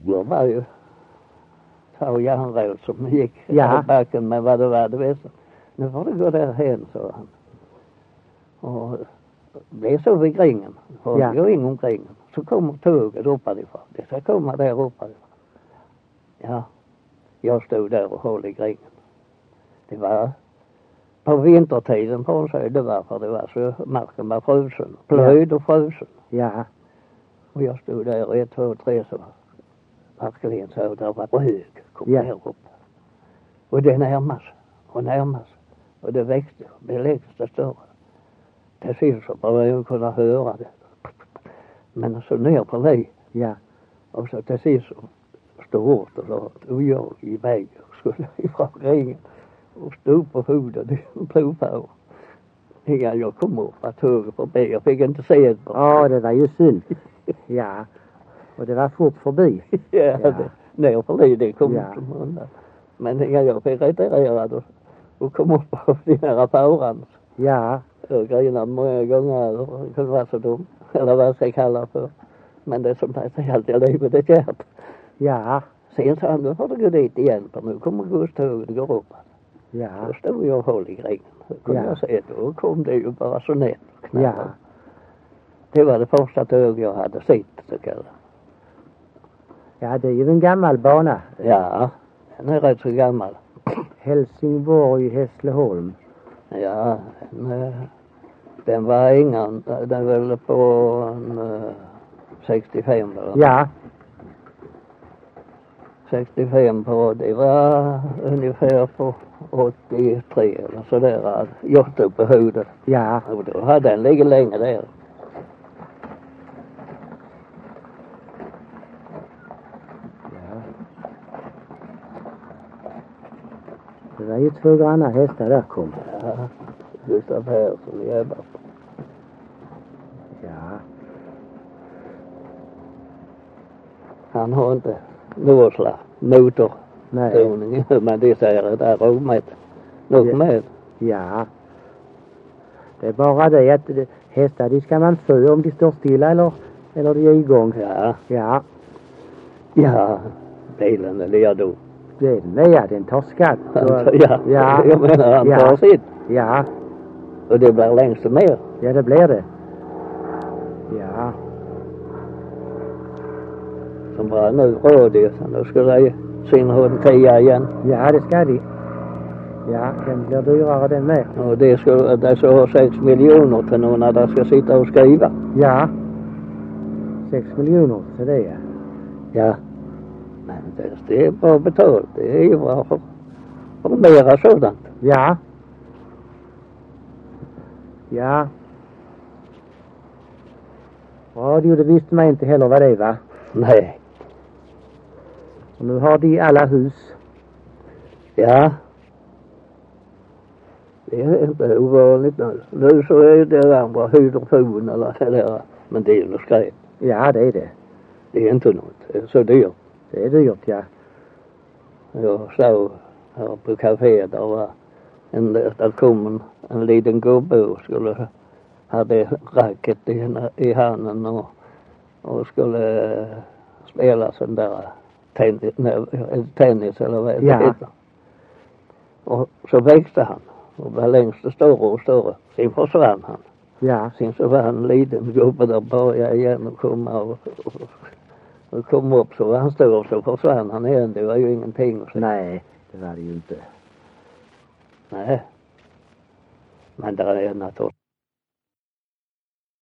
Det var ju två järnrör som gick Ja. i backen med vad det var. Det vet jag. Nu får du gå därhen, sa han. Och det är så vid gringen. Och Ja. går in omkring. Så kommer tåget uppifrån. Det ska komma där uppifrån. Ja. Jag stod där och höll i gringen. Det var på vintertiden på sig. Det var för det var så marken var frusen. Plöjd och frusen. Ja. Och jag stod där och 1, 2, 3 så verkligen så där var rök. Kom Ja. ner upp. Och det närmas. Och närmas. Och det växte. Det växte större. Det syns så bara jag kunde höra det. Men så ner på mig. Ja. Och så till sist stod hårt och så och jag i väg och skulle ifrån ringen. Och stod på huvudet och provade. Innan jag kom upp att tåget förbi. Jag fick inte se det. Ja, det var ju synd. Ja. Och det var fort förbi. Ja, ner på mig det kom Ja. som undan. Men innan jag fick retirerad och kom upp på den här fauran. Ja. Jag grinade många gånger och det kunde vara så dum. Eller vad jag ska kalla för. Men det är som det är alltid livet är kärt. Ja. Sen sa han, nu får du gå dit igen för nu kommer godståget och går upp. Ja. Då stod jag och höll i gringen. Då kunde Ja. jag se det och kom det ju bara så nätt. Ja. Det var det första tåg jag hade sett så kallat. Ja, det är ju en gammal bana. Ja, den är rätt så gammal. Helsingborg, Hässleholm. Ja, den var ingen, den var väl på 65 eller? Ja. 65 på, det var ungefär på 83 eller sådär. Jag stod på huvudet. Ja. Och då hade den ligger länge där. Ja. Det var ju 2 granna hästar där kom. Ja, Gustav Persson i Ebba. Ja. Han har inte nåsla motor. Nej. Men det säger det är roligt. Nog med. Ja. Det är bara det att hästar de ska man få om de står stilla eller de är igång. Ja. Ja. Ja, bilen är ledo. Den är den tar skatt. Ja, Ja. jag menar han tar sitt. Ja. Och det blir längst mer. Ja, det blir det. Ja. Som bara nu radion. Då ska det sin hund 10 igen. Ja, det ska de. Ja, den blir dyrare den med. Och det ska ha 6 miljoner till någon där ska sitta och skriva. Ja. 6 miljoner till det, ja. Ja. Men det är bra betalt. Det är ju bra för mera sådant. Ja. Ja. Radio, det visste man inte heller vad det var. Nej. Och nu har de alla hus. Ja. Det är inte ovanligt nu. Nu så är det andra hydrofon eller det där. Men det är ju skräp. Ja, det är det. Det är inte något. Det är så dyrt. Det är dyrt, ja. Jag såg här på kaféet där kom en liten gubbe och hade racket i handen och skulle spela sån där tennis eller vad det heter. Och så växte han och var längst större och större. Sen försvann han. Ja. Sen så var han en liten gubbe där började igen och komma och kom upp så var han stor och så försvann han igen. Det var ju ingenting. Nej, det var det ju inte. Nej. Men det är naturligt.